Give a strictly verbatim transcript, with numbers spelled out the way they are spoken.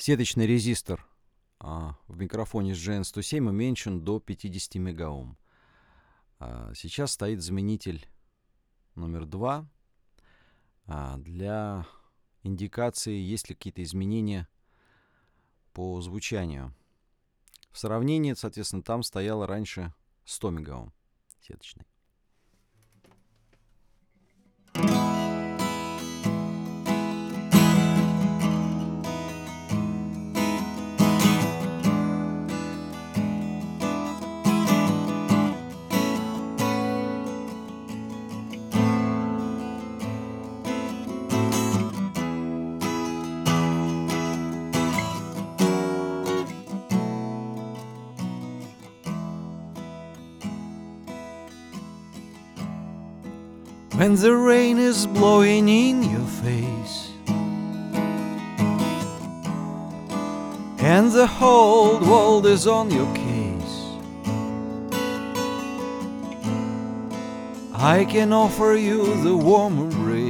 Сеточный резистор а, в микрофоне с джи эн сто семь уменьшен до пятьдесят мегаом. А, сейчас стоит заменитель номер два а, для индикации, есть ли какие-то изменения по звучанию. В сравнении, соответственно, там стояло раньше сто мегаом сеточный. When the rain is blowing in your face and the whole world is on your case, I can offer you the warm embrace